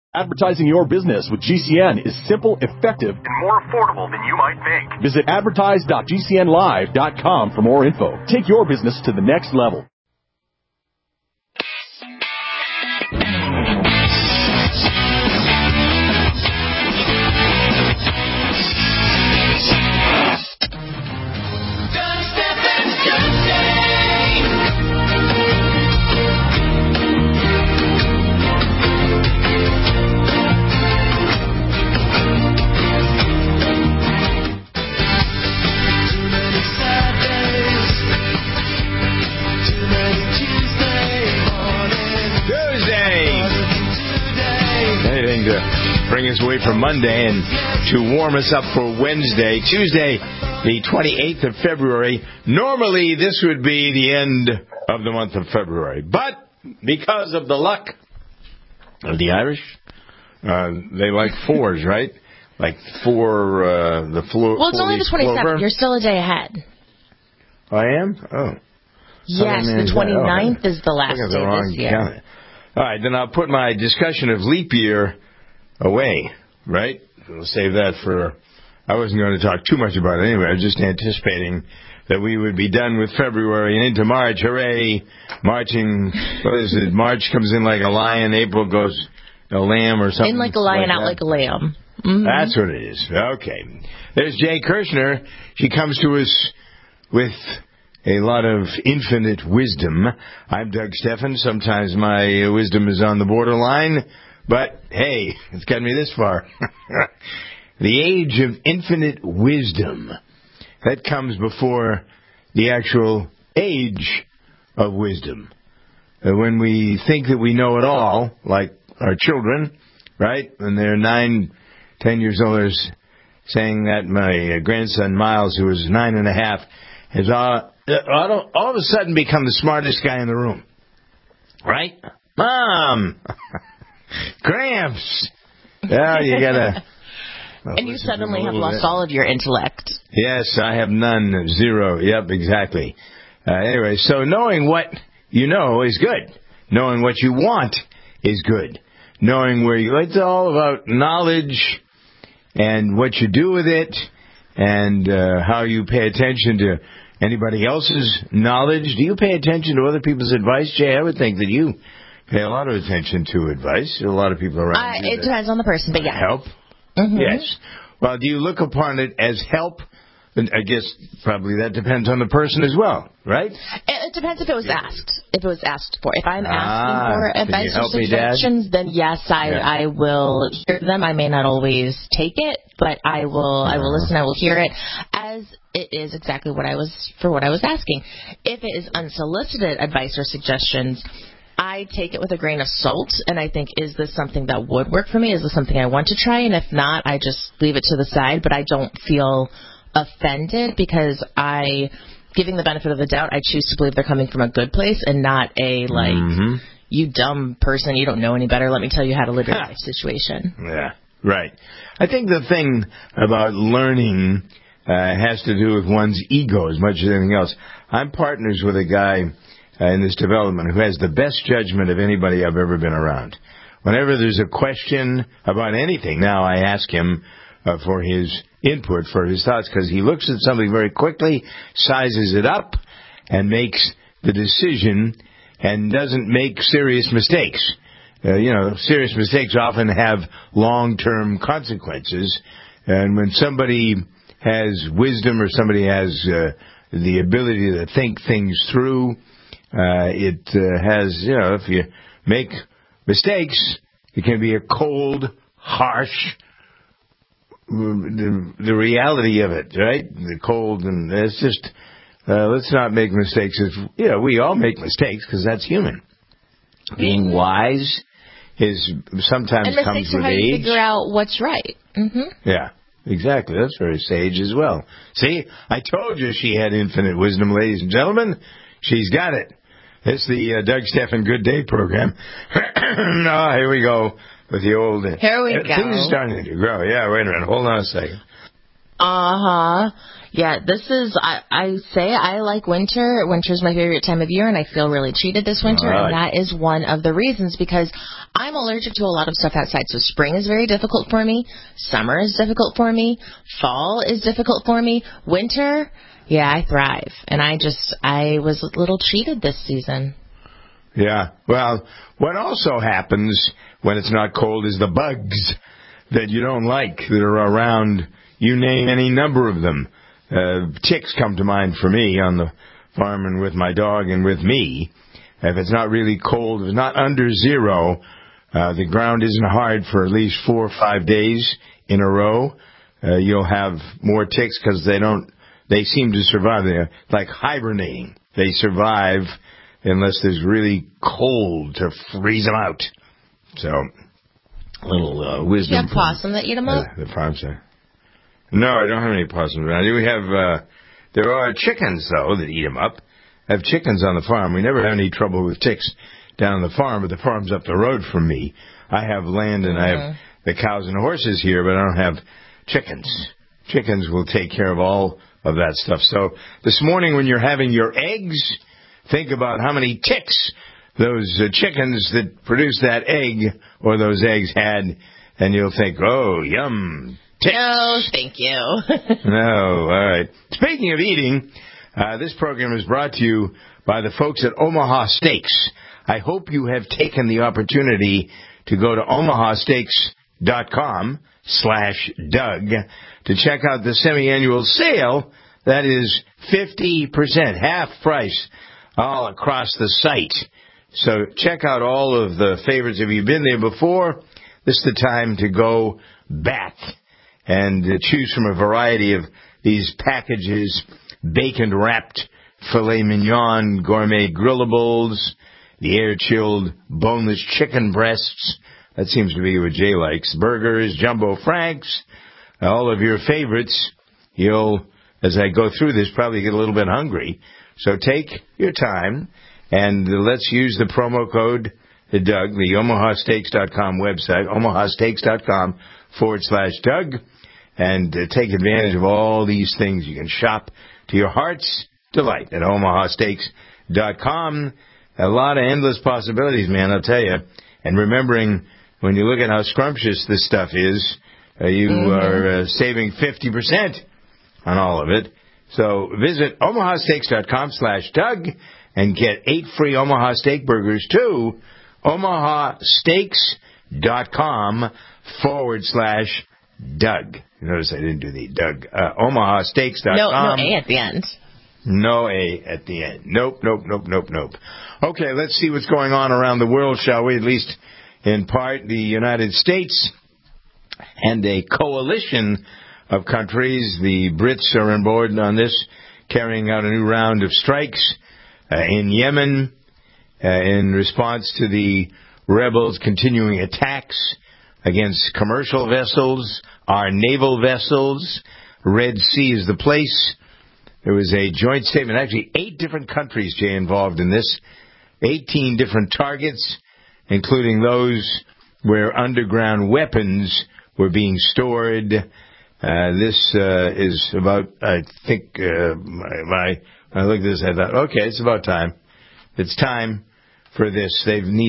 Advertising your business with GCN is simple, effective, and more affordable than you might think. Visit advertise.gcnlive.com for more info. Take your business to the next level. Bring us away from Monday and to warm us up for Wednesday. Tuesday, the 28th of February. Normally, this would be the end of the month of February. But because of the luck of the Irish, they like fours, right? Like the floor. Well, it's only the 27th. You're still a day ahead. I am? Oh. Yes, the 29th is the last day this year. Calendar. All right, then I'll put my discussion of leap year away, right? We'll save that for... I wasn't going to talk too much about it anyway. I was just anticipating that we would be done with February and into March. Hooray! Marching... What is it? March comes in like a lion. April goes a lamb or something. In like a lion, out like a lamb. Mm-hmm. That's what it is. Okay. There's Jay Kirshner. She comes to us with a lot of infinite wisdom. I'm Doug Steffen. Sometimes my wisdom is on the borderline. But, hey, it's gotten me this far. The age of infinite wisdom. That comes before the actual age of wisdom. When we think that we know it all, like our children, right? When they're 9, 10 years old, they're saying that my grandson, Miles, who is 9.5, has all of a sudden become the smartest guy in the room. Right? Mom! Gramps! Yeah, you gotta... and you suddenly have lost all of your intellect. Yes, I have none. Zero. Yep, exactly. Anyway, so knowing what you know is good. Knowing what you want is good. Knowing where you... It's all about knowledge and what you do with it and how you pay attention to anybody else's knowledge. Do you pay attention to other people's advice, Jay? I would think that you... pay a lot of attention to advice. There are a lot of people around you. It depends on the person, but yeah. Help? Mm-hmm. Yes. Well, do you look upon it as help? I guess probably that depends on the person as well, right? It depends if it was asked. If it was asked for. If I'm asking for advice or suggestions, then yes, I will hear them. I may not always take it, but I will listen. I will hear it as it is exactly what I was asking. If it is unsolicited advice or suggestions, I take it with a grain of salt, and I think, is this something that would work for me? Is this something I want to try? And if not, I just leave it to the side, but I don't feel offended because giving the benefit of the doubt, I choose to believe they're coming from a good place and not a, you dumb person, you don't know any better, let me tell you how to live your life situation. Yeah, right. I think the thing about learning has to do with one's ego as much as anything else. I'm partners with a guy in this development who has the best judgment of anybody I've ever been around. Whenever there's a question about anything, now I ask him for his input, for his thoughts, because he looks at something very quickly, sizes it up, and makes the decision and doesn't make serious mistakes. Serious mistakes often have long-term consequences, and when somebody has wisdom or somebody has the ability to think things through, it has, if you make mistakes, it can be a cold, harsh, the reality of it, right? The cold, and it's just, let's not make mistakes. We all make mistakes because that's human. Being wise sometimes and comes with age. And mistakes are how you age. figure out what's right. Mm-hmm. Yeah. Exactly. That's very sage as well. See, I told you she had infinite wisdom, ladies and gentlemen. She's got it. It's the Doug Steffen Good Day program. Here we go with the old... Here we go. Things are starting to grow. Yeah, wait a minute. Hold on a second. Yeah, this is, I say I like winter. Winter's my favorite time of year, and I feel really cheated this winter, and that is one of the reasons, because I'm allergic to a lot of stuff outside. So spring is very difficult for me. Summer is difficult for me. Fall is difficult for me. Winter, yeah, I thrive. And I was a little cheated this season. Yeah. Well, what also happens when it's not cold is the bugs that you don't like that are around. You name any number of them. Ticks come to mind for me on the farm and with my dog and with me. If it's not really cold, if it's not under zero, the ground isn't hard for at least 4 or 5 days in a row, you'll have more ticks because they seem to survive. They're like hibernating. They survive unless there's really cold to freeze them out. So, a little wisdom. Do you have possum that eat them up? The farm side. No, I don't have any possums. We have, there are chickens, though, that eat them up. I have chickens on the farm. We never have any trouble with ticks down on the farm, but the farm's up the road from me. I have land and I have the cows and horses here, but I don't have chickens. Chickens will take care of all of that stuff. So this morning when you're having your eggs, think about how many ticks those chickens that produced that egg or those eggs had, and you'll think, oh, yum, ticks. No, thank you. No, all right. Speaking of eating, this program is brought to you by the folks at Omaha Steaks. I hope you have taken the opportunity to go to omahasteaks.com/Doug to check out the semi-annual sale. That is 50%, half price, all across the site. So check out all of the favorites. If you've been there before, this is the time to go back and choose from a variety of these packages: bacon-wrapped filet mignon, gourmet grillables, the air-chilled boneless chicken breasts. That seems to be what Jay likes. Burgers, jumbo franks, all of your favorites. You'll, as I go through this, probably get a little bit hungry. So take your time, and let's use the promo code Doug, the omahasteaks.com website, omahasteaks.com/Doug, and take advantage of all these things. You can shop to your heart's delight at omahasteaks.com. A lot of endless possibilities, man, I'll tell you. And remembering, when you look at how scrumptious this stuff is, you are saving 50% on all of it. So visit omahasteaks.com/Doug and get 8 free Omaha Steak Burgers too. omahasteaks.com/Doug. You notice I didn't do the Doug. omahasteaks.com. No A at the end. No A at the end. Nope. Okay, let's see what's going on around the world, shall we? At least in part, the United States and a coalition of countries. The Brits are on board on this, carrying out a new round of strikes in Yemen in response to the rebels' continuing attacks against commercial vessels, our naval vessels. Red Sea is the place. There was a joint statement, actually 8 different countries, Jay, involved in this. 18 different targets, including those where underground weapons were being stored. This is about, I think, when I looked at this, I thought, okay, it's about time. It's time for this.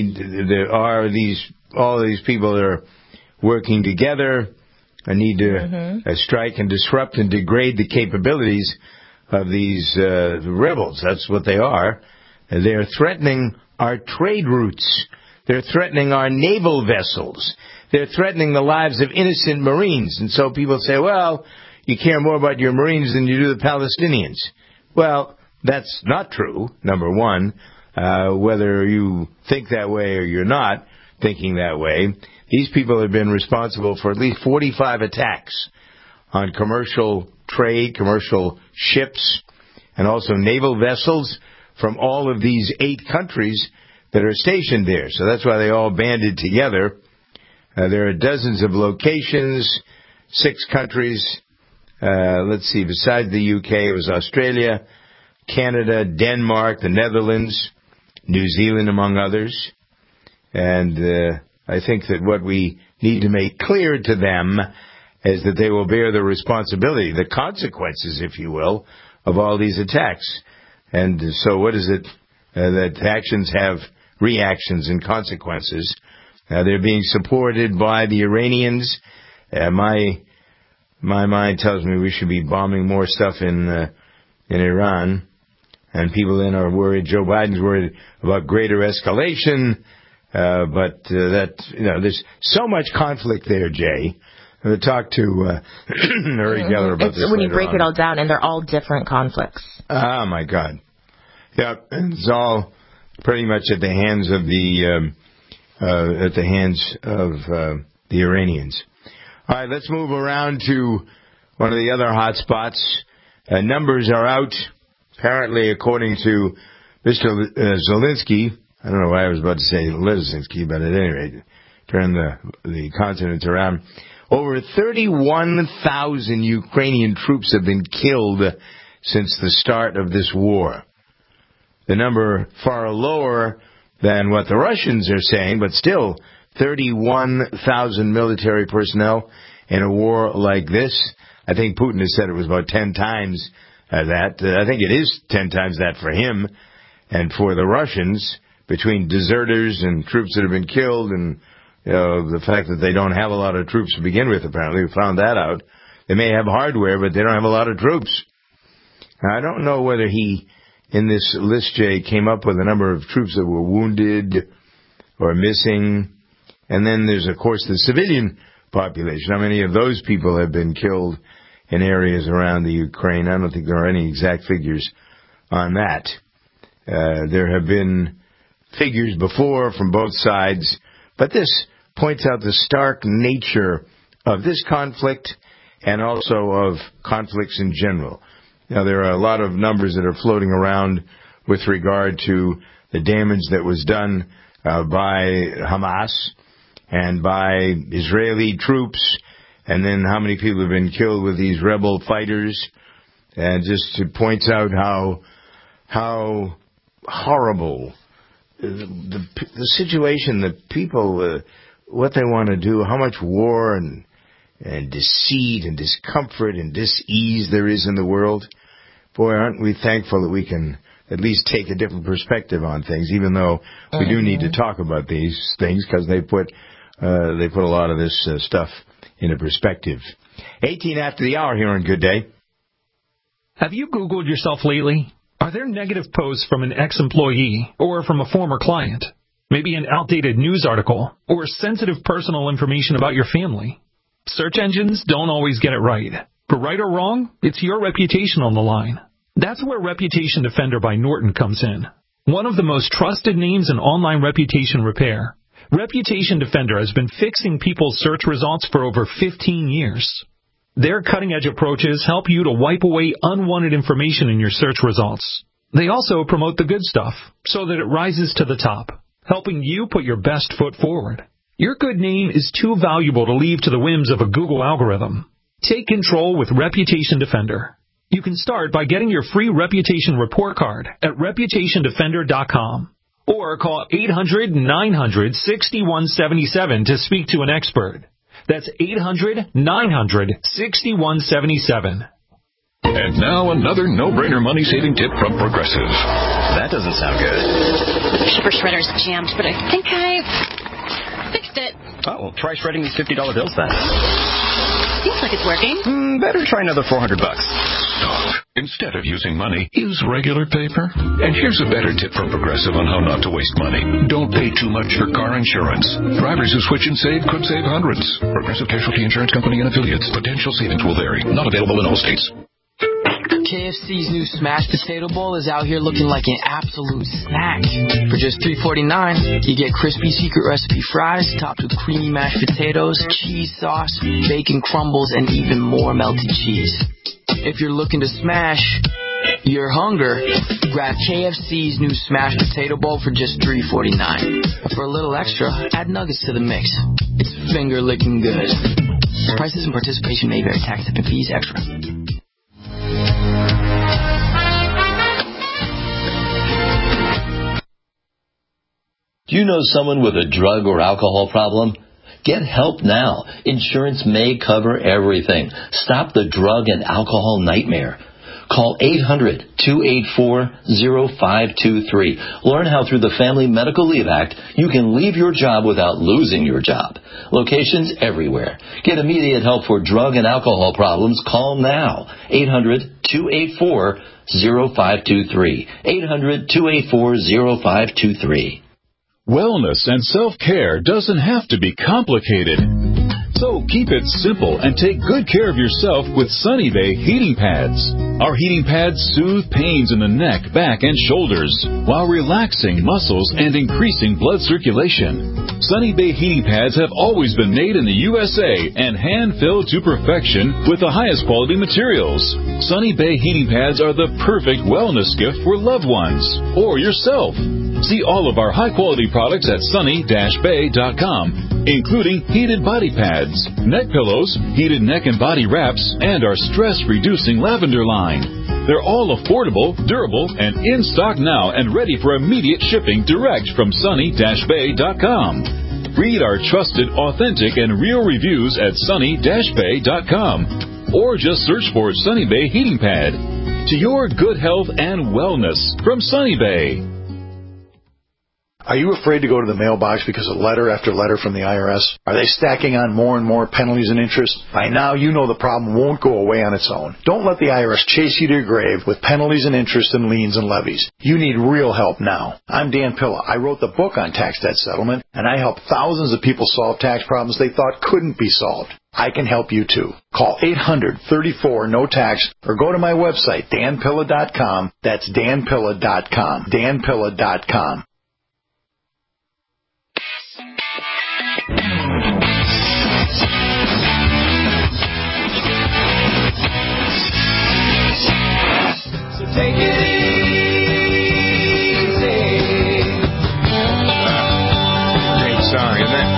All of these people that are working together need to strike and disrupt and degrade the capabilities of these rebels. That's what they are. They're threatening our trade routes. They're threatening our naval vessels. They're threatening the lives of innocent Marines. And so people say, well, you care more about your Marines than you do the Palestinians. Well, that's not true, number one. Whether you think that way or you're not thinking that way, these people have been responsible for at least 45 attacks on commercial trade, commercial ships, and also naval vessels from all of these 8 countries that are stationed there. So that's why they all banded together. There are dozens of locations, 6 countries. Let's see, besides the UK, it was Australia, Canada, Denmark, the Netherlands, New Zealand, among others. And I think that what we need to make clear to them is that they will bear the responsibility, the consequences, if you will, of all these attacks. And so what is it that actions have reactions and consequences? They're being supported by the Iranians. My mind tells me we should be bombing more stuff in Iran. And people then are worried, Joe Biden's worried about greater escalation. But there's so much conflict there, Jay. I'm going to talk to Uri Geller about this when you break on. it all down, and they're all different conflicts. Oh, my God. Yeah, and it's all pretty much at the hands of the Iranians. All right, let's move around to one of the other hot spots. Numbers are out. Apparently, according to Mr. Zelensky, I don't know why I was about to say Lizinski, but at any rate, turn the continent around. Over 31,000 Ukrainian troops have been killed since the start of this war. The number far lower than what the Russians are saying, but still 31,000 military personnel in a war like this. I think Putin has said it was about 10 times that. I think it is 10 times that for him. And for the Russians, between deserters and troops that have been killed and the fact that they don't have a lot of troops to begin with, apparently. We found that out. They may have hardware, but they don't have a lot of troops. Now, I don't know whether he, in this list, Jay, came up with a number of troops that were wounded or missing. And then there's, of course, the civilian population. How many of those people have been killed in areas around the Ukraine? I don't think there are any exact figures on that. There have been figures before from both sides, but this points out the stark nature of this conflict and also of conflicts in general. Now, there are a lot of numbers that are floating around with regard to the damage that was done by Hamas and by Israeli troops, and then how many people have been killed with these rebel fighters. And just it points out how horrible the situation, the people, what they want to do, how much war and deceit and discomfort and dis-ease there is in the world. Boy, aren't we thankful that we can at least take a different perspective on things, even though we do need to talk about these things because they put a lot of this stuff into perspective. 18 after the hour here on Good Day. Have you Googled yourself lately? Are there negative posts from an ex-employee or from a former client? Maybe an outdated news article or sensitive personal information about your family? Search engines don't always get it right. But right or wrong, it's your reputation on the line. That's where Reputation Defender by Norton comes in. One of the most trusted names in online reputation repair. Reputation Defender has been fixing people's search results for over 15 years. Their cutting-edge approaches help you to wipe away unwanted information in your search results. They also promote the good stuff so that it rises to the top, helping you put your best foot forward. Your good name is too valuable to leave to the whims of a Google algorithm. Take control with Reputation Defender. You can start by getting your free reputation report card at reputationdefender.com or call 800-900-6177 to speak to an expert. That's 800-900-6177. And now another no-brainer money-saving tip from Progressive. That doesn't sound good. Paper shredder's jammed, but I think I fixed it. Oh, well, try shredding these $50 bills then. Seems like it's working. Better try another $400. Stop. Instead of using money, use regular paper. And here's a better tip from Progressive on how not to waste money. Don't pay too much for car insurance. Drivers who switch and save could save hundreds. Progressive Casualty Insurance Company and affiliates. Potential savings will vary. Not available in all states. KFC's new smashed potato bowl is out here looking like an absolute snack. For just $3.49, you get crispy secret recipe fries topped with creamy mashed potatoes, cheese sauce, bacon crumbles, and even more melted cheese. If you're looking to smash your hunger, grab KFC's new smashed potato bowl for just $3.49. For a little extra, add nuggets to the mix. It's finger-licking good. Prices and participation may vary. Tax, tip, and fees extra. Do you know someone with a drug or alcohol problem? Get help now. Insurance may cover everything. Stop the drug and alcohol nightmare. Call 800-284-0523. Learn how through the Family Medical Leave Act you can leave your job without losing your job. Locations everywhere. Get immediate help for drug and alcohol problems. Call now. 800-284-0523. 800-284-0523. Wellness and self-care doesn't have to be complicated. So keep it simple and take good care of yourself with Sunny Bay heating pads. Our heating pads soothe pains in the neck, back, and shoulders while relaxing muscles and increasing blood circulation. Sunny Bay heating pads have always been made in the USA and hand-filled to perfection with the highest quality materials. Sunny Bay heating pads are the perfect wellness gift for loved ones or yourself. See all of our high-quality products at sunny-bay.com, including heated body pads, neck pillows, heated neck and body wraps, and our stress-reducing lavender line. They're all affordable, durable, and in stock now and ready for immediate shipping direct from sunny-bay.com. Read our trusted, authentic, and real reviews at sunny-bay.com, or just search for Sunny Bay Heating Pad. To your good health and wellness from Sunny Bay. Are you afraid to go to the mailbox because of letter after letter from the IRS? Are they stacking on more and more penalties and interest? By now, you know the problem won't go away on its own. Don't let the IRS chase you to your grave with penalties and interest and liens and levies. You need real help now. I'm Dan Pilla. I wrote the book on tax debt settlement, and I helped thousands of people solve tax problems they thought couldn't be solved. I can help you too. Call 800-34-NO-TAX or go to my website, danpilla.com. That's danpilla.com. danpilla.com. Take it easy. Great song, isn't it?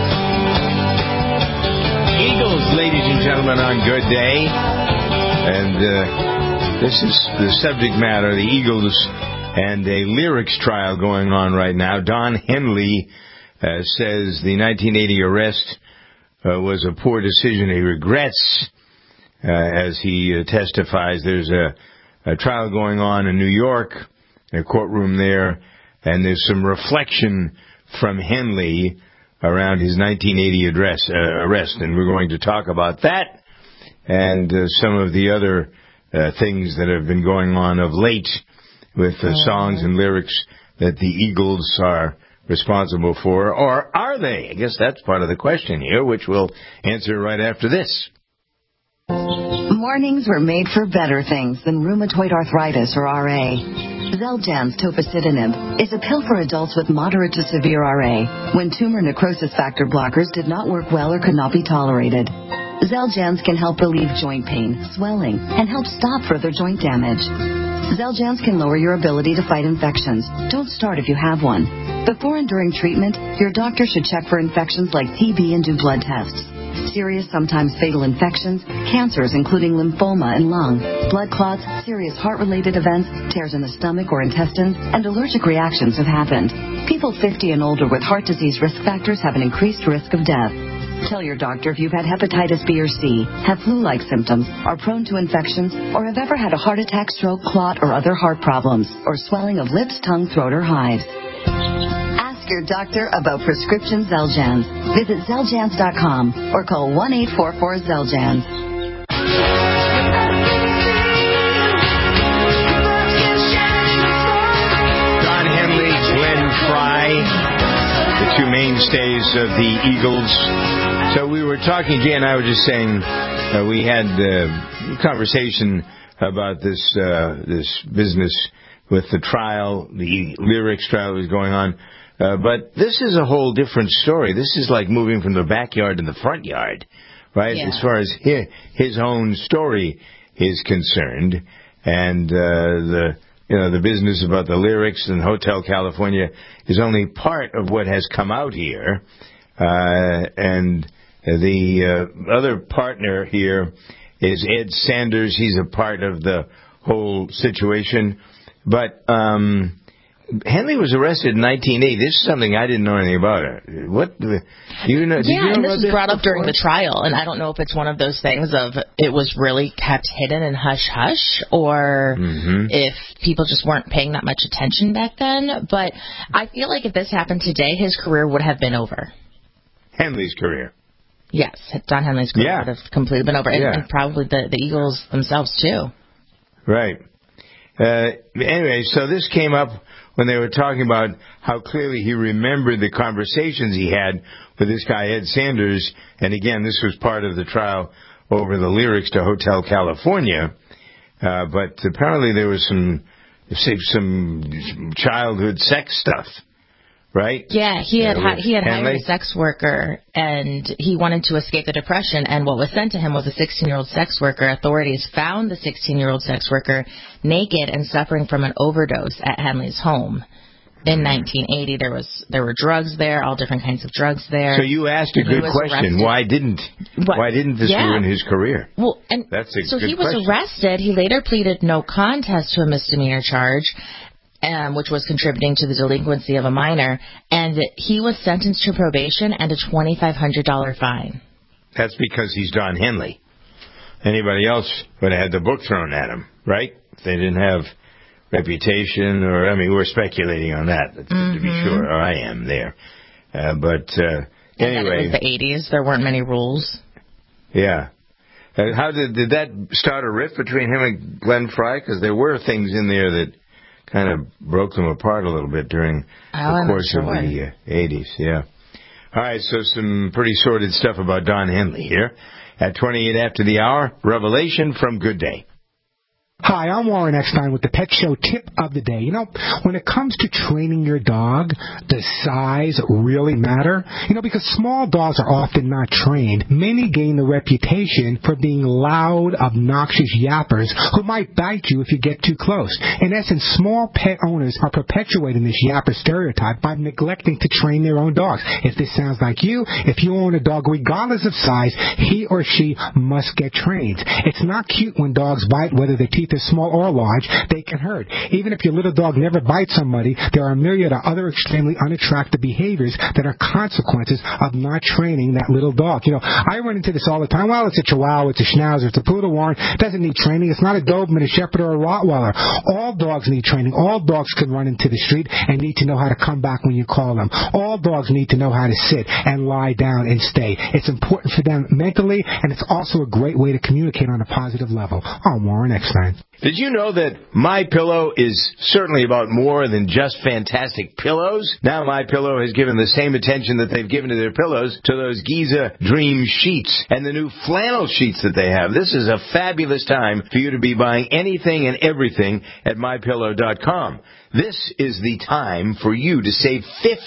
Eagles, ladies and gentlemen, on Good Day. And this is the subject matter, the Eagles and a lyrics trial going on right now. Don Henley says the 1980 arrest was a poor decision. He regrets, as he testifies, there's a trial going on in New York, in a courtroom there, and there's some reflection from Henley around his 1980 arrest, and we're going to talk about that and some of the other things that have been going on of late with songs and lyrics that the Eagles are responsible for, or are they? I guess that's part of the question here, which we'll answer right after this. Mornings were made for better things than rheumatoid arthritis or RA. Xeljanz tofacitinib is a pill for adults with moderate to severe RA when tumor necrosis factor blockers did not work well or could not be tolerated. Xeljanz can help relieve joint pain, swelling, and help stop further joint damage. Xeljanz can lower your ability to fight infections. Don't start if you have one. Before and during treatment, your doctor should check for infections like TB and do blood tests. Serious, sometimes fatal infections, cancers including lymphoma and lung, blood clots, serious heart-related events, tears in the stomach or intestines, and allergic reactions have happened. People 50 and older with heart disease risk factors have an increased risk of death. Tell your doctor if you've had hepatitis B or C, have flu-like symptoms, are prone to infections, or have ever had a heart attack, stroke, clot, or other heart problems, or swelling of lips, tongue, throat, or hives. Your doctor about prescription Xeljanz. Visit Xeljanz.com or call 1-844-XELJANZ. Don Henley, Glenn Frey, the two mainstays of the Eagles. So we were talking, Jay and I were just saying, we had a conversation about this business with the trial, the lyrics trial that was going on. But this is a whole different story. This is like moving from the backyard to the front yard, right? Yeah. As far as his own story is concerned, and the business about the lyrics and Hotel California is only part of what has come out here. And the other partner here is Ed Sanders. He's a part of the whole situation, but Henley was arrested in 1980. This is something I didn't know anything about. What? You know? Did you know and this was brought up before? during the trial, and I don't know if it's one of those things of it was really kept hidden and hush-hush, or if people just weren't paying that much attention back then. But I feel like if this happened today, his career would have been over. Henley's career. Yes, Don Henley's career would have completely been over, and probably the Eagles themselves, too. Right. Anyway, so this came up when they were talking about how clearly he remembered the conversations he had with this guy, Ed Sanders. And again, this was part of the trial over the lyrics to Hotel California. But apparently there was some childhood sex stuff. Right? Yeah, he had hired a sex worker, and he wanted to escape the depression, and what was sent to him was a 16-year-old sex worker. Authorities found the 16-year-old sex worker naked and suffering from an overdose at Henley's home. In 1980, there were drugs there, all different kinds of drugs there. So you asked a good question. Why didn't this ruin his career? Well, and that's a so good he was question. arrested. He later pleaded no contest to a misdemeanor charge, which was contributing to the delinquency of a minor, and he was sentenced to probation and a $2,500 fine. That's because he's Don Henley. Anybody else would have had the book thrown at him, right? If they didn't have reputation, or, I mean, we're speculating on that, to be sure, or I am there. But anyway. It was the 80s. There weren't many rules. Yeah. How did that start a rift between him and Glenn Frey? Because there were things in there that kind of broke them apart a little bit during the course of the 80s, yeah. All right, so some pretty sordid stuff about Don Henley here. At 28 after the hour, revelation from Good Day. Hi, I'm Warren Eckstein with the Pet Show Tip of the Day. You know, when it comes to training your dog, does size really matter? You know, because small dogs are often not trained. Many gain the reputation for being loud, obnoxious yappers who might bite you if you get too close. In essence, small pet owners are perpetuating this yapper stereotype by neglecting to train their own dogs. If this sounds like you, if you own a dog, regardless of size, he or she must get trained. It's not cute when dogs bite, whether their teeth are small or large. They can hurt. Even if your little dog never bites somebody, there are a myriad of other extremely unattractive behaviors that are consequences of not training that little dog. You know, I run into this all the time. Well, it's a Chihuahua, it's a Schnauzer, it's a Poodle, Warren. It doesn't need training. It's not a Doberman, a Shepherd, or a Rottweiler. All dogs need training. All dogs can run into the street and need to know how to come back when you call them. All dogs need to know how to sit and lie down and stay. It's important for them mentally, and it's also a great way to communicate on a positive level. I'm Warren Eckstein. Did you know that MyPillow is certainly about more than just fantastic pillows? Now MyPillow has given the same attention that they've given to their pillows to those Giza Dream sheets and the new flannel sheets that they have. This is a fabulous time for you to be buying anything and everything at MyPillow.com. This is the time for you to save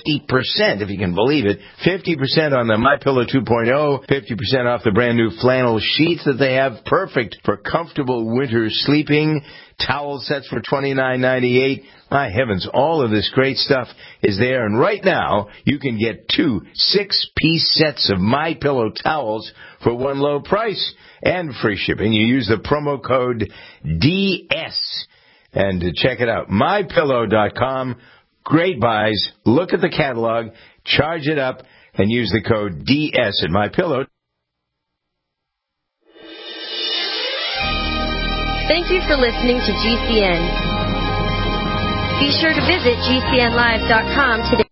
50%, if you can believe it, 50% on the MyPillow 2.0, 50% off the brand new flannel sheets that they have, perfect for comfortable winter sleeping, towel sets for $29.98. My heavens, all of this great stuff is there, and right now you can get 2 6-piece sets of MyPillow towels for one low price and free shipping. You use the promo code DS. And to check it out, MyPillow.com. Great buys. Look at the catalog, charge it up, and use the code DS at MyPillow. Thank you for listening to GCN. Be sure to visit GCNlive.com today.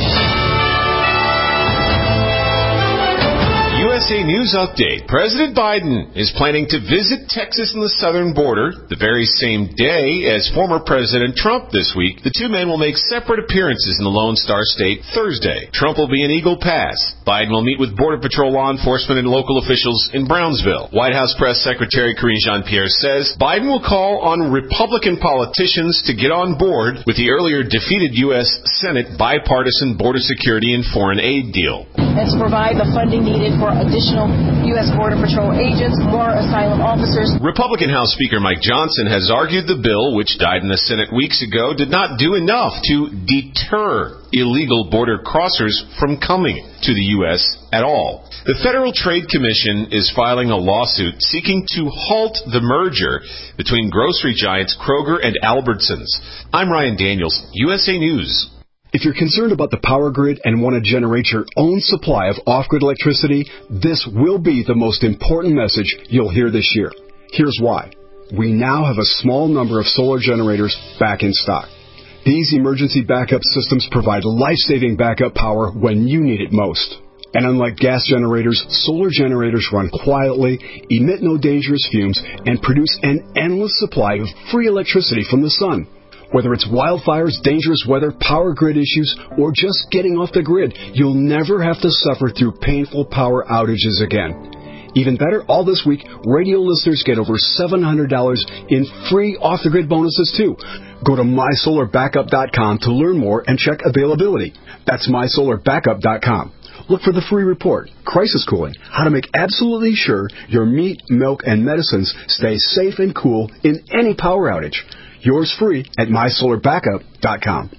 USA News Update. President Biden is planning to visit Texas and the southern border the very same day as former President Trump this week. The two men will make separate appearances in the Lone Star State Thursday. Trump will be in Eagle Pass. Biden will meet with Border Patrol law enforcement and local officials in Brownsville. White House Press Secretary Karine Jean-Pierre says Biden will call on Republican politicians to get on board with the earlier defeated U.S. Senate bipartisan border security and foreign aid deal. And to provide the funding needed for additional additional U.S. Border Patrol agents, more asylum officers. Republican House Speaker Mike Johnson has argued the bill, which died in the Senate weeks ago, did not do enough to deter illegal border crossers from coming to the U.S. at all. The Federal Trade Commission is filing a lawsuit seeking to halt the merger between grocery giants Kroger and Albertsons. I'm Ryan Daniels, USA News. If you're concerned about the power grid and want to generate your own supply of off-grid electricity, this will be the most important message you'll hear this year. Here's why. We now have a small number of solar generators back in stock. These emergency backup systems provide life-saving backup power when you need it most. And unlike gas generators, solar generators run quietly, emit no dangerous fumes, and produce an endless supply of free electricity from the sun. Whether it's wildfires, dangerous weather, power grid issues, or just getting off the grid, you'll never have to suffer through painful power outages again. Even better, all this week, radio listeners get over $700 in free off-the-grid bonuses, too. Go to MySolarBackup.com to learn more and check availability. That's MySolarBackup.com. Look for the free report, Crisis Cooling, how to make absolutely sure your meat, milk, and medicines stay safe and cool in any power outage. Yours free at MySolarBackup.com.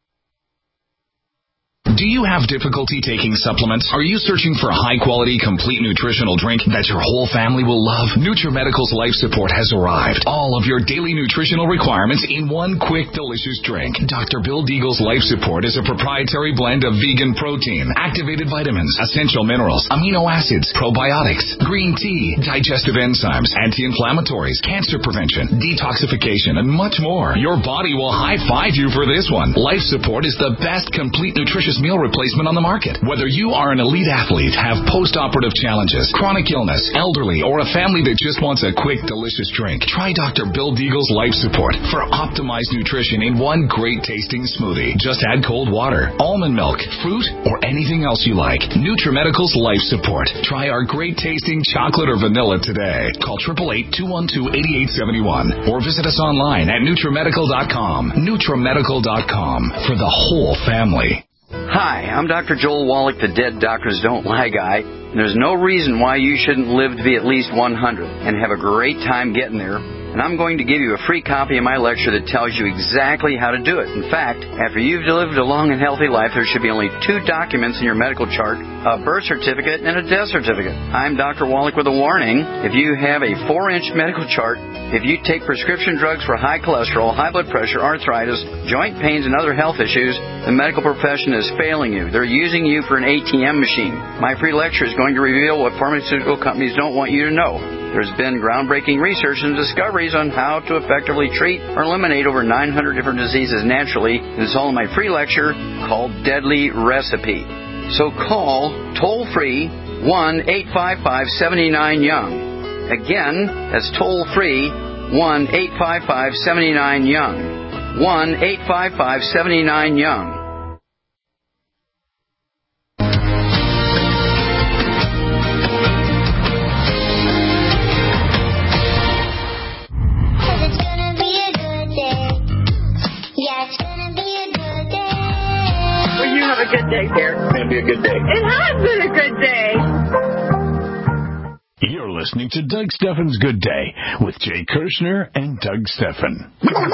Do you have difficulty taking supplements? Are you searching for a high-quality, complete nutritional drink that your whole family will love? NutriMedical's Life Support has arrived. All of your daily nutritional requirements in one quick, delicious drink. Dr. Bill Deagle's Life Support is a proprietary blend of vegan protein, activated vitamins, essential minerals, amino acids, probiotics, green tea, digestive enzymes, anti-inflammatories, cancer prevention, detoxification, and much more. Your body will high-five you for this one. Life Support is the best complete nutritious meal replacement on the market. Whether you are an elite athlete, have post-operative challenges, chronic illness, elderly, or a family that just wants a quick, delicious drink, try Dr. Bill Deagle's Life Support for optimized nutrition in one great-tasting smoothie. Just add cold water, almond milk, fruit, or anything else you like. NutriMedical's Life Support. Try our great-tasting chocolate or vanilla today. Call 888-212-8871 or visit us online at NutriMedical.com. NutriMedical.com for the whole family. Hi, I'm Dr. Joel Wallach, the Dead Doctors Don't Lie guy. And there's no reason why you shouldn't live to be at least 100 and have a great time getting there. And I'm going to give you a free copy of my lecture that tells you exactly how to do it. In fact, after you've lived a long and healthy life, there should be only 2 documents in your medical chart, a birth certificate and a death certificate. I'm Dr. Wallach with a warning. If you have a 4-inch medical chart, if you take prescription drugs for high cholesterol, high blood pressure, arthritis, joint pains, and other health issues, the medical profession is failing you. They're using you for an ATM machine. My free lecture is going to reveal what pharmaceutical companies don't want you to know. There's been groundbreaking research and discoveries on how to effectively treat or eliminate over 900 different diseases naturally. And it's all in my free lecture called Deadly Recipe. So call toll-free 1-855-79-YOUNG. Again, that's toll-free 1-855-79-YOUNG. 1-855-79-YOUNG. A good day, dear. It's going to be a good day. It has been a good day. You're listening to Doug Steffen's Good Day with Jay Kirshner and Doug Steffen.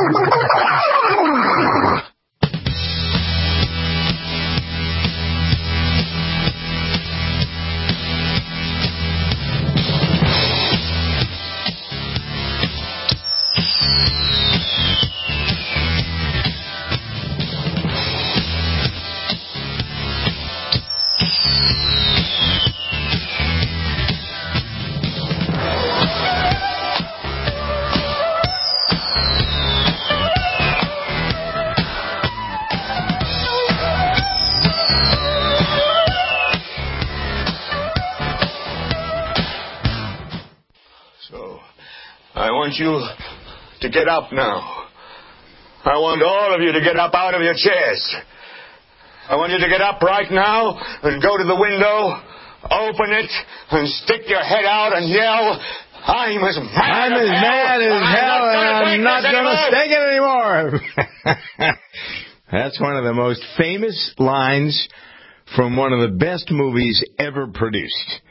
I want you to get up now. I want all of you to get up out of your chairs. I want you to get up right now and go to the window, open it, and stick your head out and yell, I'm as mad as hell, and I'm not going to take it anymore. That's one of the most famous lines from one of the best movies ever produced.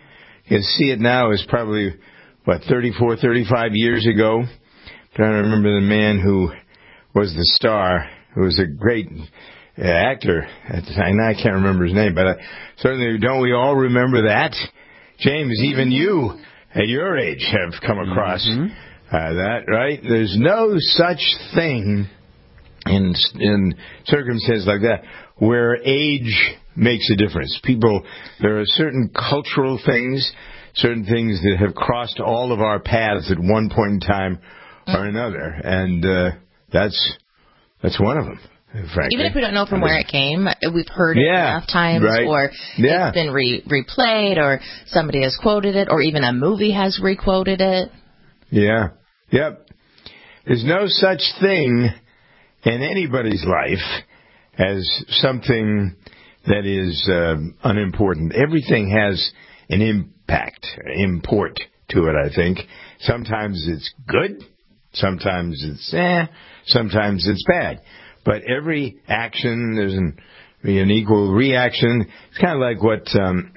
You see it now as probably, 34, 35 years ago. I'm trying to remember the man who was the star, who was a great actor at the time. I can't remember his name, but certainly don't we all remember that? James, even you at your age have come across that, right? There's no such thing in circumstances like that where age makes a difference. There are certain cultural things, certain things that have crossed all of our paths at one point in time or another, and that's one of them. Frankly. Even if we don't know from where it came, we've heard it enough times, or it's been replayed, or somebody has quoted it, or even a movie has requoted it. Yeah. Yep. There's no such thing in anybody's life as something that is unimportant. Everything has an import to it, I think. Sometimes it's good, sometimes it's sometimes it's bad. But every action, there's an equal reaction. It's kind of like what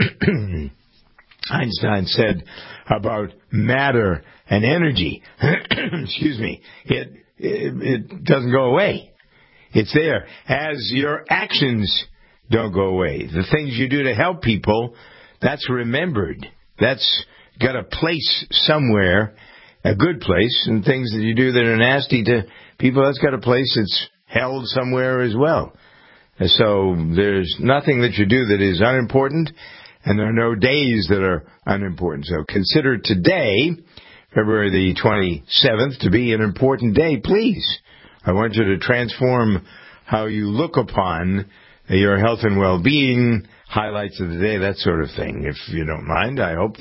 Einstein said about matter and energy. Excuse me. It doesn't go away. It's there. As your actions don't go away. The things you do to help people, that's remembered. That's got a place somewhere, a good place, and things that you do that are nasty to people, that's got a place that's held somewhere as well. And so there's nothing that you do that is unimportant, and there are no days that are unimportant. So consider today, February the 27th, to be an important day, please. I want you to transform how you look upon your health and well-being, highlights of the day, that sort of thing. If you don't mind, I hope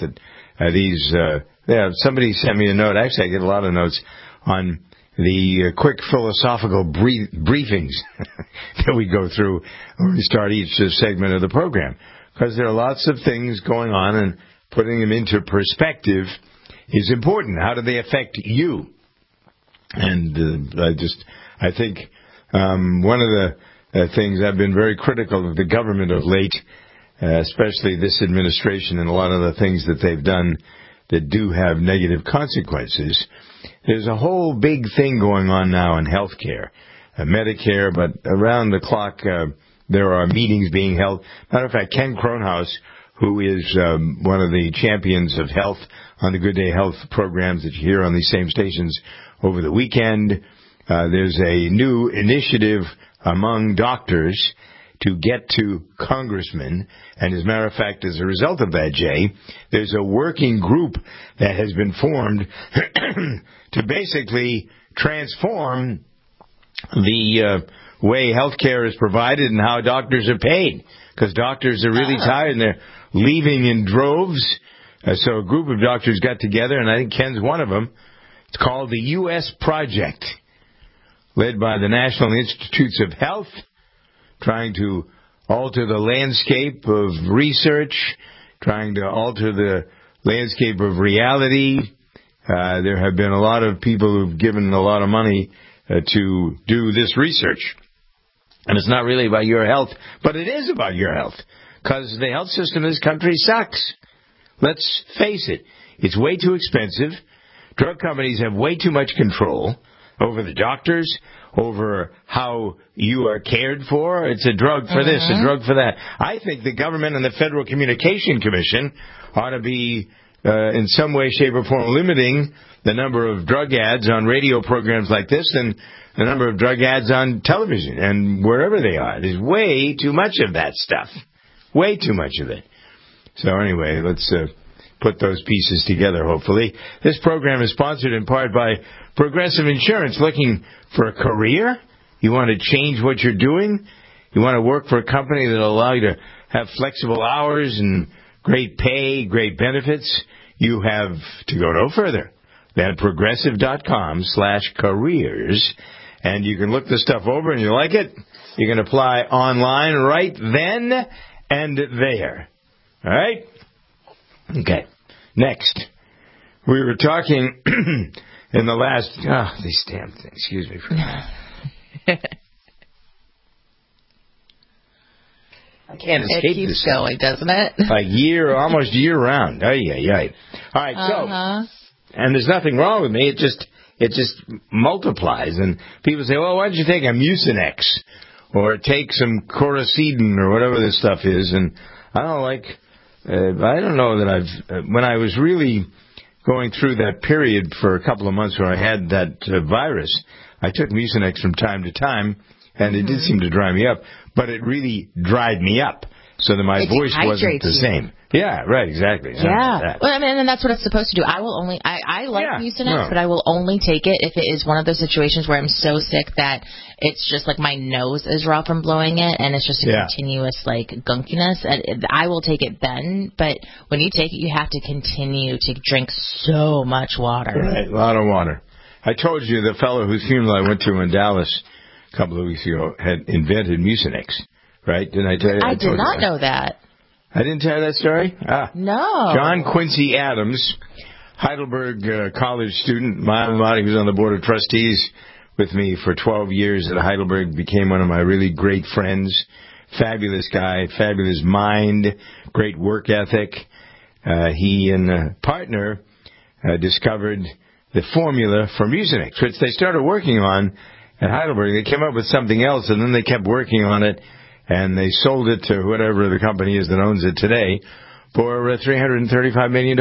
that somebody sent me a note. Actually, I get a lot of notes on the quick philosophical briefings that we go through when we start each segment of the program. Because there are lots of things going on, and putting them into perspective is important. How do they affect you? And I think one of the things I've been very critical of the government of late, especially this administration, and a lot of the things that they've done that do have negative consequences. There's a whole big thing going on now in health care, Medicare, but around the clock there are meetings being held. Matter of fact, Ken Kronhaus, who is one of the champions of health on the Good Day Health programs that you hear on these same stations over the weekend, there's a new initiative among doctors to get to congressmen. And as a matter of fact, as a result of that, Jay, there's a working group that has been formed to basically transform the way health care is provided and how doctors are paid. Because doctors are really tired and they're leaving in droves. So a group of doctors got together, and I think Ken's one of them. It's called the U.S. Project, led by the National Institutes of Health, trying to alter the landscape of research, trying to alter the landscape of reality. There have been a lot of people who've given a lot of money to do this research. And it's not really about your health, but it is about your health, because the health system in this country sucks. Let's face it. It's way too expensive. Drug companies have way too much control over the doctors, over how you are cared for. It's a drug for this, a drug for that. I think the government and the Federal Communication Commission ought to be, in some way, shape, or form, limiting the number of drug ads on radio programs like this and the number of drug ads on television and wherever they are. There's way too much of that stuff. Way too much of it. So anyway, let's put those pieces together, hopefully. This program is sponsored in part by Progressive Insurance. Looking for a career? You want to change what you're doing? You want to work for a company that will allow you to have flexible hours and great pay, great benefits? You have to go no further than progressive.com/careers. And you can look this stuff over, and you like it, you can apply online right then and there. All right? Okay. Next. We were talking in the last... these damn things. Excuse me for that. I can't escape it keeps this going, doesn't it? Like almost year round. All right, so, and there's nothing wrong with me. It just multiplies. And people say, well, why don't you take a Mucinex or take some Coricidin or whatever this stuff is? And I don't know that when I was really going through that period for a couple of months where I had that virus, I took Mucinex from time to time, and it did seem to dry me up, but it really dried me up so that my voice wasn't the same. Yeah, right, exactly. Yeah. Well, I mean, and that's what it's supposed to do. I like Mucinex, but I will only take it if it is one of those situations where I'm so sick that it's just like my nose is raw from blowing it, and it's just a continuous, like, gunkiness. And I will take it then, but when you take it, you have to continue to drink so much water. Right, a lot of water. I told you the fellow whose funeral I went to in Dallas a couple of weeks ago had invented Mucinex, right? Didn't I tell you? I did not know that. I didn't tell you that story? No. John Quincy Adams, Heidelberg College student, my alma mater, he was on the board of trustees with me for 12 years at Heidelberg, became one of my really great friends. Fabulous guy, fabulous mind, great work ethic. He and a partner discovered the formula for Mucinex, which they started working on at Heidelberg. They came up with something else, and then they kept working on it, and they sold it to whatever the company is that owns it today for $335 million.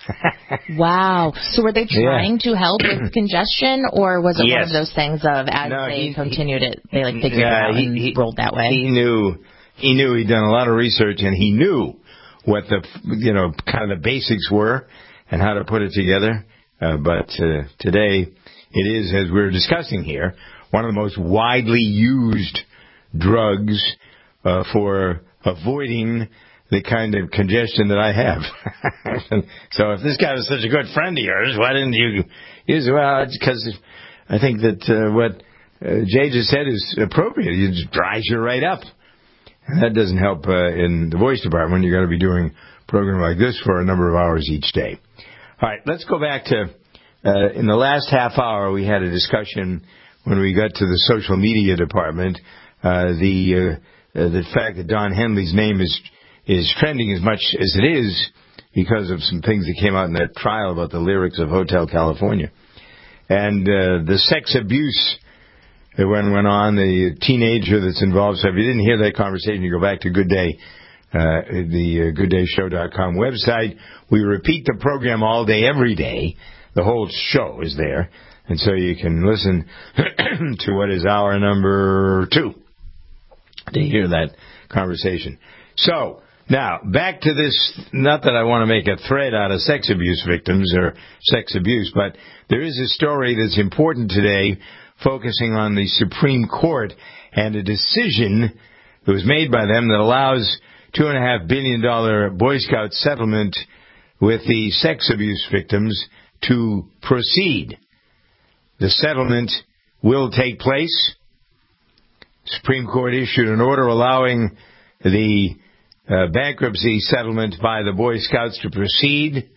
Wow. So were they trying to help with congestion, or was it one of those things of they continued it, they figured it out and rolled that way? He knew he'd done a lot of research, and he knew what the kind of the basics were and how to put it together. But today it is, as we're discussing here, one of the most widely used drugs for avoiding the kind of congestion that I have. So if this guy was such a good friend of yours, why didn't you use it? Well, it's because I think that what Jay just said is appropriate. It just dries you right up. And that doesn't help in the voice department. You've got to be doing a program like this for a number of hours each day. All right, let's go back to, in the last half hour, we had a discussion when we got to the social media department, the fact that Don Henley's name is trending as much as it is because of some things that came out in that trial about the lyrics of Hotel California. And the sex abuse that went on, the teenager that's involved. So if you didn't hear that conversation, you go back to Good Day, the GoodDayShow.com website. We repeat the program all day, every day. The whole show is there. And so you can listen to what is hour number 2 to hear that conversation. So, now, back to this, not that I want to make a thread out of sex abuse victims or sex abuse, but there is a story that's important today focusing on the Supreme Court and a decision that was made by them that allows $2.5 billion Boy Scout settlement with the sex abuse victims to proceed. The settlement will take place. Supreme Court issued an order allowing the bankruptcy settlement by the Boy Scouts to proceed.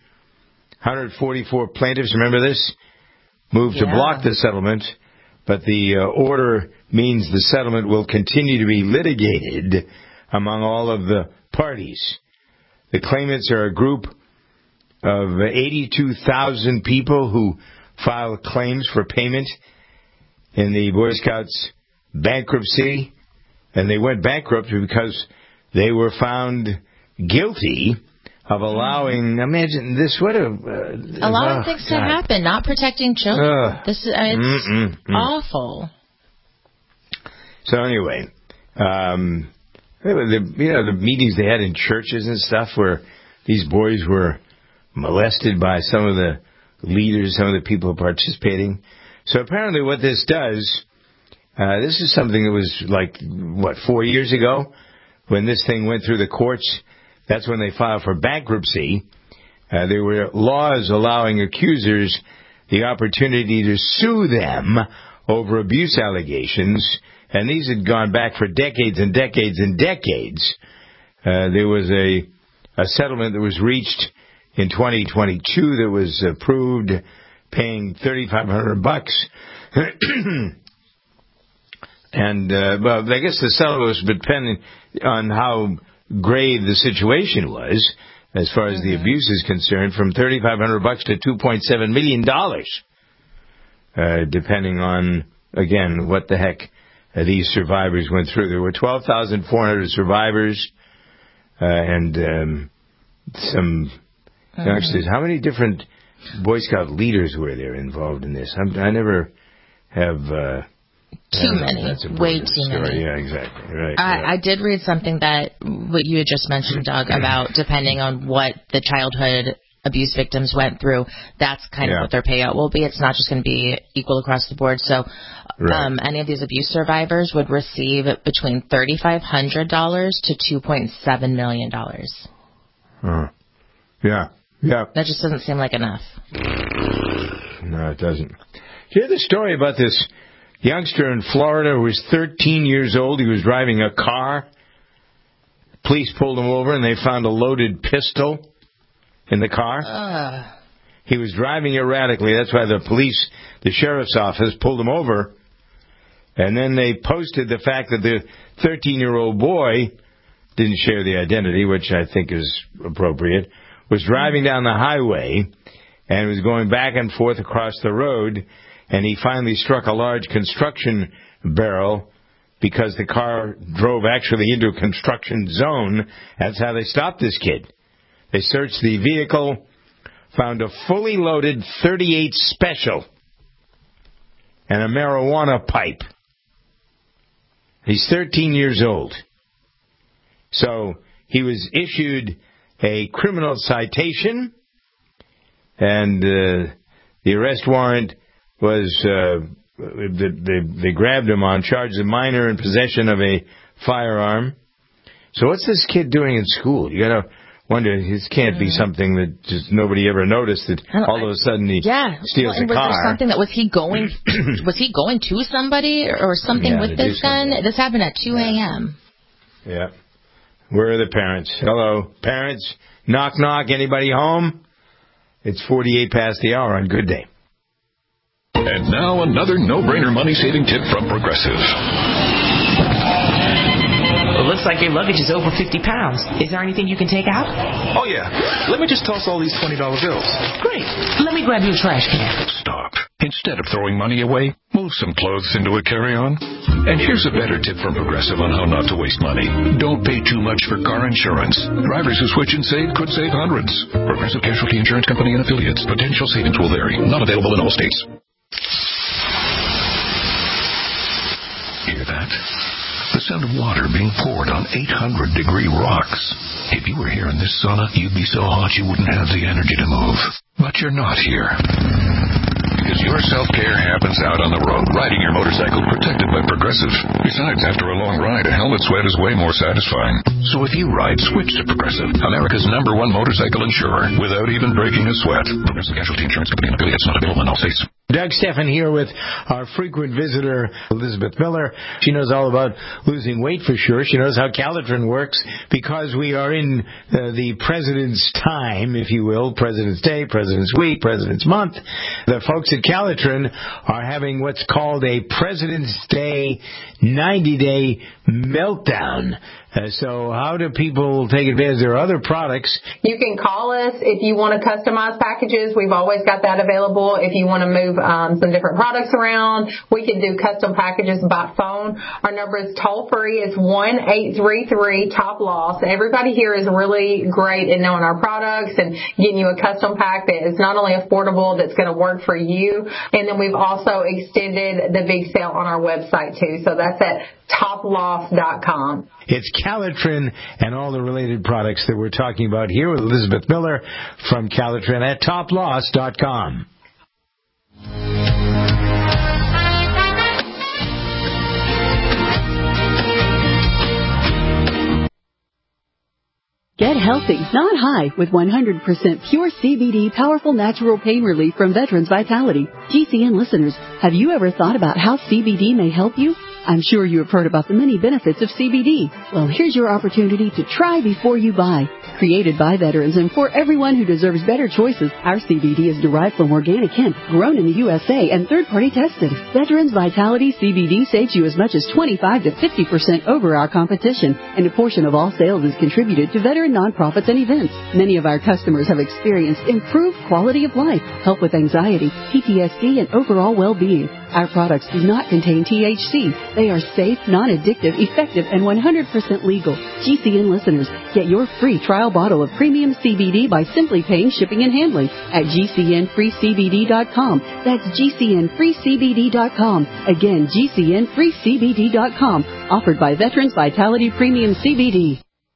144 plaintiffs, remember this, moved to block the settlement, but the order means the settlement will continue to be litigated among all of the parties. The claimants are a group of 82,000 people who filed claims for payment in the Boy Scouts bankruptcy, and they went bankrupt because they were found guilty of allowing, imagine this, a lot of things to happen, not protecting children. This is, it's awful. So anyway, the meetings they had in churches and stuff where these boys were molested by some of the leaders, some of the people participating. So apparently what this does, this is something that was 4 years ago when this thing went through the courts. That's when they filed for bankruptcy. There were laws allowing accusers the opportunity to sue them over abuse allegations, and these had gone back for decades and decades and decades. There was a settlement that was reached in 2022 that was approved, paying $3,500 And, well, I guess the settlement was depending on how grave the situation was, as far as the abuse is concerned, from $3,500 to $2.7 million, depending on, again, what the heck these survivors went through. There were 12,400 survivors and some youngsters. How many different Boy Scout leaders were there involved in this? I never have... too many. Way too many. Yeah, exactly. Right. I did read something that what you had just mentioned, Doug, about depending on what the childhood abuse victims went through, that's kind of what their payout will be. It's not just going to be equal across the board. So any of these abuse survivors would receive between $3,500 to $2.7 million. Yeah. That just doesn't seem like enough. No, it doesn't. Did you hear the story about this youngster in Florida who was 13 years old? He was driving a car. Police pulled him over and they found a loaded pistol in the car. He was driving erratically. That's why the sheriff's office pulled him over. And then they posted the fact that the 13-year-old boy, didn't share the identity, which I think is appropriate, was driving down the highway and was going back and forth across the road, and he finally struck a large construction barrel because the car drove actually into a construction zone. That's how they stopped this kid. They searched the vehicle, found a fully loaded .38 Special and a marijuana pipe. He's 13 years old. So he was issued a criminal citation, and the arrest warrant was, they grabbed him on charges of minor in possession of a firearm. So what's this kid doing in school? You gotta wonder, this can't be something that just nobody ever noticed, that all of a sudden he steals a car. Was there something that, was he going to somebody or something with this gun? This happened at 2 a.m. Yeah. Where are the parents? Hello, parents? Knock, knock. Anybody home? It's 48 past the hour on Good Day. And now another no-brainer money-saving tip from Progressive. It looks like your luggage is over 50 pounds. Is there anything you can take out? Oh, yeah. Let me just toss all these $20 bills. Great. Let me grab you a trash can. Stop. Instead of throwing money away, move some clothes into a carry-on. And here's a better tip from Progressive on how not to waste money. Don't pay too much for car insurance. Drivers who switch and save could save hundreds. Progressive Casualty Insurance Company and Affiliates. Potential savings will vary. Not available in all states. Hear that? The sound of water being poured on 800-degree rocks. If you were here in this sauna, you'd be so hot you wouldn't have the energy to move. But you're not here. Because your self-care happens out on the road, riding your motorcycle protected by Progressive. Besides, after a long ride, a helmet sweat is way more satisfying. So if you ride, switch to Progressive, America's #1 motorcycle insurer, without even breaking a sweat. Progressive Casualty Insurance Company and Affiliates, not available in all states. Doug Stephan here with our frequent visitor, Elizabeth Miller. She knows all about losing weight for sure. She knows how Calitrin works because we are in the President's time, if you will, President's Day, President's Week, President's Month. The folks at Calitrin are having what's called a President's Day 90-day meltdown. So how do people take advantage? There are other products. You can call us if you want to customize packages. We've always got that available. If you want to move some different products around, we can do custom packages by phone. Our number is toll-free. It's 1-833-TOP-LOSS. Everybody here is really great in knowing our products and getting you a custom pack that is not only affordable, that's going to work for you. And then we've also extended the big sale on our website, too. So that's at toploss.com. It's Calitrin and all the related products that we're talking about here with Elizabeth Miller from Calitrin at toploss.com. Get healthy, not high, with 100% pure CBD powerful natural pain relief from Veterans Vitality. GCN listeners, have you ever thought about how CBD may help you? I'm sure you have heard about the many benefits of CBD. Well, here's your opportunity to try before you buy. Created by veterans and for everyone who deserves better choices, our CBD is derived from organic hemp, grown in the USA and third-party tested. Veterans Vitality CBD saves you as much as 25 to 50% over our competition, and a portion of all sales is contributed to veteran nonprofits and events. Many of our customers have experienced improved quality of life, help with anxiety, PTSD, and overall well-being. Our products do not contain THC. They are safe, non-addictive, effective, and 100% legal. GCN listeners, get your free trial bottle of premium CBD by simply paying shipping and handling at GCNFreeCBD.com. That's GCNFreeCBD.com. Again, GCNFreeCBD.com. Offered by Veterans Vitality Premium CBD.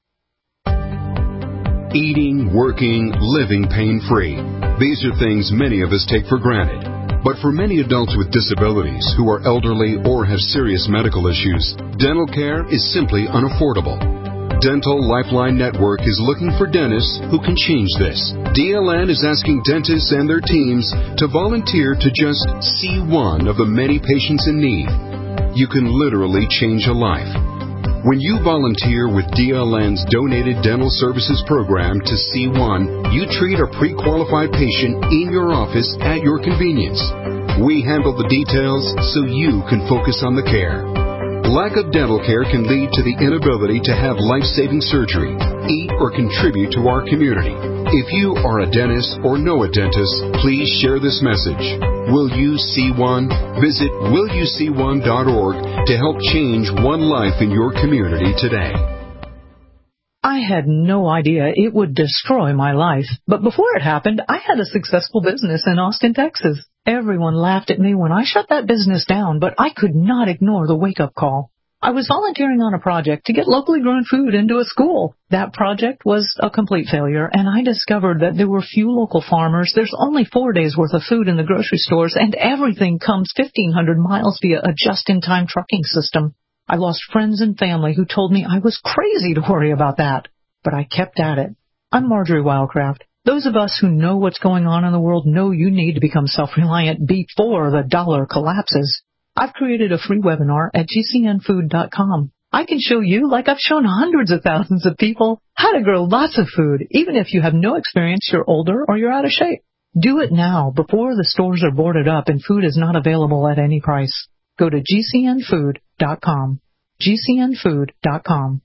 Eating, working, living pain-free. These are things many of us take for granted. But for many adults with disabilities who are elderly or have serious medical issues, dental care is simply unaffordable. Dental Lifeline Network is looking for dentists who can change this. DLN is asking dentists and their teams to volunteer to just see one of the many patients in need. You can literally change a life. When you volunteer with DLN's Donated Dental Services Program to C1, you treat a pre-qualified patient in your office at your convenience. We handle the details so you can focus on the care. Lack of dental care can lead to the inability to have life-saving surgery, eat, or contribute to our community. If you are a dentist or know a dentist, please share this message. Will you see one? Visit willyouseeone.org to help change one life in your community today. I had no idea it would destroy my life, but before it happened, I had a successful business in Austin, Texas. Everyone laughed at me when I shut that business down, but I could not ignore the wake-up call. I was volunteering on a project to get locally grown food into a school. That project was a complete failure, and I discovered that there were few local farmers. There's only 4 days' worth of food in the grocery stores, and everything comes 1,500 miles via a just-in-time trucking system. I lost friends and family who told me I was crazy to worry about that, but I kept at it. I'm Marjorie Wildcraft. Those of us who know what's going on in the world know you need to become self-reliant before the dollar collapses. I've created a free webinar at GCNfood.com. I can show you, like I've shown hundreds of thousands of people, how to grow lots of food, even if you have no experience, you're older, or you're out of shape. Do it now before the stores are boarded up and food is not available at any price. Go to GCNfood.com. GCNfood.com.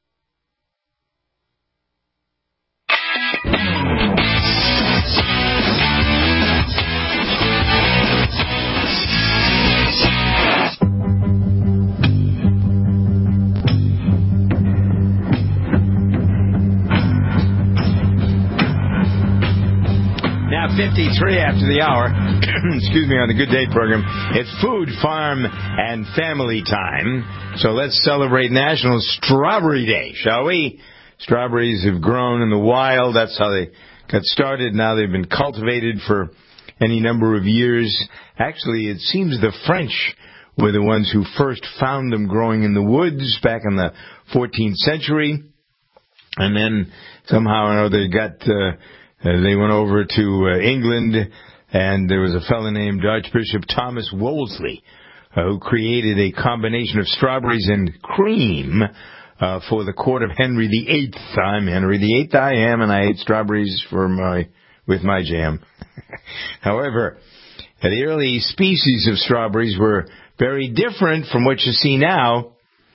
Now 53 after the hour, excuse me, on the Good Day program. It's Food, Farm, and Family time. So let's celebrate National Strawberry Day, shall we? Strawberries have grown in the wild. That's how they got started. Now they've been cultivated for any number of years. Actually, it seems the French were the ones who first found them growing in the woods back in the 14th century. And then somehow or another they went over to England, and there was a fellow named Archbishop Thomas Wolsey who created a combination of strawberries and cream for the court of Henry VIII. I'm Henry VIII, I am, and I ate strawberries with my jam. However, the early species of strawberries were very different from what you see now.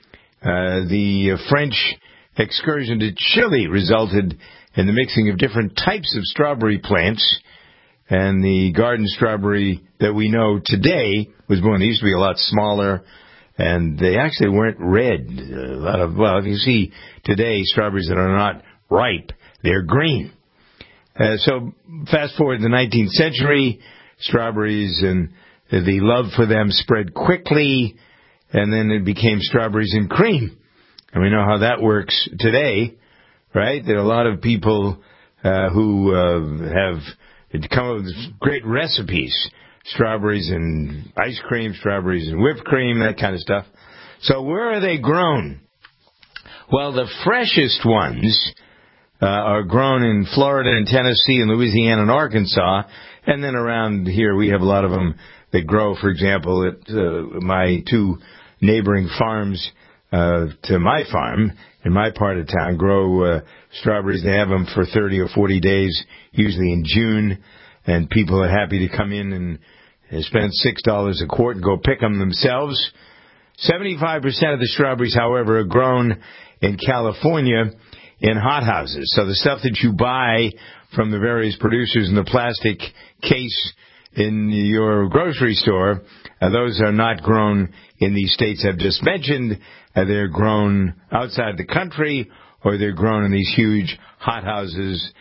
The French excursion to Chile resulted in the mixing of different types of strawberry plants, and the garden strawberry that we know today was born. They used to be a lot smaller, and they actually weren't red. If you see today strawberries that are not ripe, they're green. So fast forward to the 19th century, strawberries and the love for them spread quickly, and then it became strawberries and cream. And we know how that works today, right? There are a lot of people who have come up with great recipes. Strawberries and ice cream, strawberries and whipped cream, that kind of stuff. So where are they grown? Well, the freshest ones are grown in Florida and Tennessee and Louisiana and Arkansas. And then around here we have a lot of them that grow, for example, at my two neighboring farms to my farm in my part of town, grow strawberries. They have them for 30 or 40 days, usually in June, and people are happy to come in and spend $6 a quart and go pick them themselves. 75% of the strawberries, however, are grown in California in hothouses. So the stuff that you buy from the various producers in the plastic case in your grocery store, those are not grown in these states I've just mentioned. They're grown outside the country, or they're grown in these huge hothouses,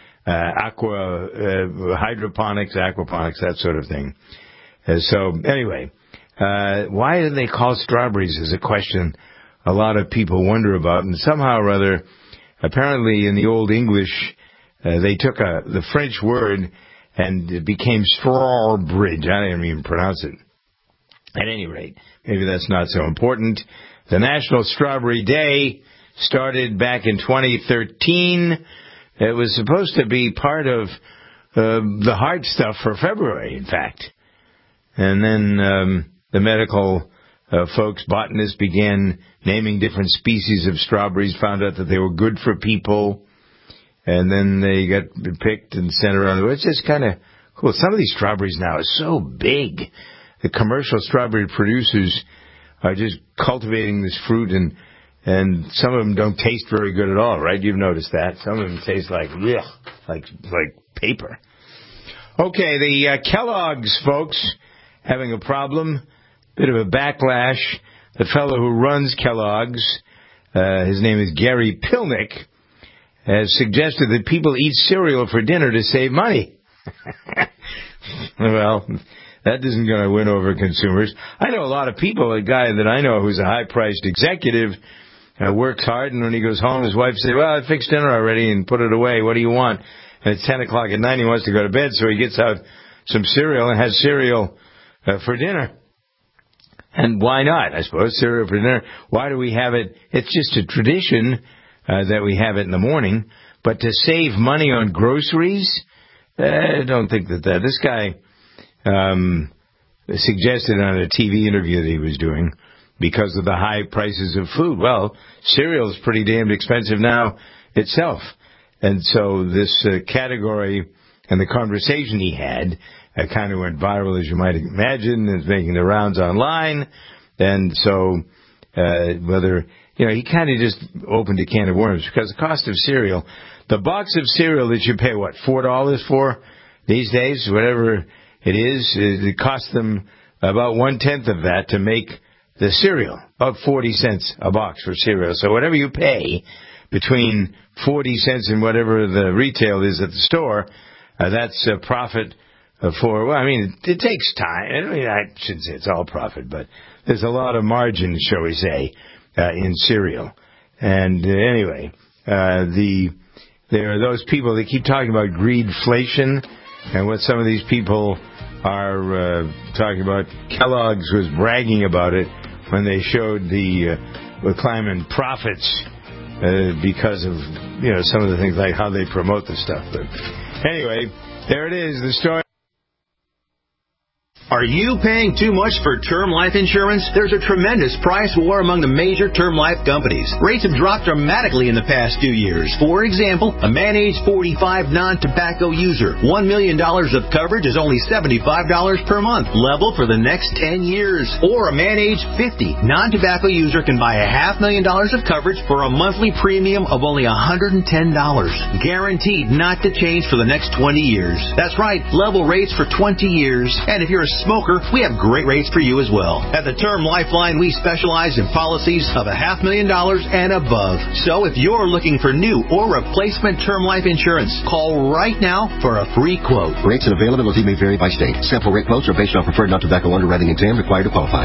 hydroponics, aquaponics, that sort of thing. So anyway, why do they call strawberries is a question a lot of people wonder about. And somehow or other, apparently in the Old English, they took the French word and it became strawbridge. I didn't even pronounce it. At any rate, maybe that's not so important. The National Strawberry Day started back in 2013. It was supposed to be part of the hard stuff for February, in fact. And then the medical folks, botanists, began naming different species of strawberries, found out that they were good for people, and then they got picked and sent around. It's just kind of cool. Some of these strawberries now are so big. The commercial strawberry producers are just cultivating this fruit, and some of them don't taste very good at all, right? You've noticed that. Some of them taste like paper. Okay, the Kellogg's folks having a problem, bit of a backlash. The fellow who runs Kellogg's, his name is Gary Pilnick, has suggested that people eat cereal for dinner to save money. Well, that isn't going to win over consumers. I know a lot of people, a guy that I know who's a high-priced executive, works hard, and when he goes home, his wife says, well, I fixed dinner already and put it away. What do you want? And it's 10 o'clock at night, he wants to go to bed, so he gets out some cereal and has cereal for dinner. And why not, I suppose, cereal for dinner? Why do we have it? It's just a tradition that we have it in the morning. But to save money on groceries, I don't think that this guy suggested on a TV interview that he was doing because of the high prices of food. Well, cereal is pretty damned expensive now itself. And so this category and the conversation he had kind of went viral, as you might imagine. It's making the rounds online. And so whether, he kind of just opened a can of worms because the cost of cereal, the box of cereal that you pay, $4 for these days, whatever it is, it costs them about 1/10 of that to make the cereal, about 40 cents a box for cereal. So whatever you pay between 40 cents and whatever the retail is at the store, that's a profit for, it takes time. I shouldn't say it's all profit, but there's a lot of margin, shall we say, in cereal. And anyway, there are those people that keep talking about greedflation, and what some of these people are talking about. Kellogg's was bragging about it when they showed the climb in profits because of some of the things like how they promote the stuff. But anyway, there it is, the story. Are you paying too much for term life insurance? There's a tremendous price war among the major term life companies. Rates have dropped dramatically in the past 2 years. For example, a man age 45 non-tobacco user, $1 million of coverage is only $75 per month, level for the next 10 years. Or a man age 50 non-tobacco user can buy $500,000 of coverage for a monthly premium of only $110, guaranteed not to change for the next 20 years. That's right, level rates for 20 years. And if you're a smoker, we have great rates for you as well. At the Term Lifeline, we specialize in policies of $500,000 and above. So if you're looking for new or replacement term life insurance, call right now for a free quote. Rates and availability may vary by state. Sample rate quotes are based on preferred non-tobacco underwriting exam required to qualify.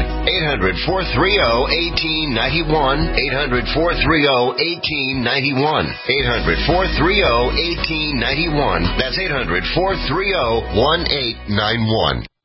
800-430-1891. 800-430-1891. 800-430-1891. That's 800-430-1891.